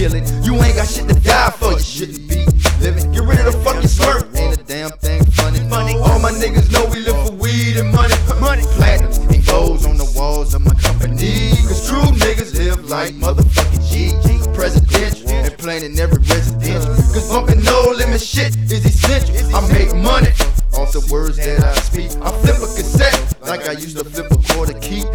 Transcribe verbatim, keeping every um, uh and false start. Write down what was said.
kill it. You ain't got shit to die for, you shouldn't be living. Get rid of the fucking smirk, ain't a damn thing funny. Funny. All my niggas know we live for weed and money. Money, platinum and golds on the walls of my company. Cause true niggas live like motherfucking G. Presidential and planning every residential. Cause bumping no limit shit is essential. I make money off the words that I speak. I flip a cassette like I used to flip a quarter key.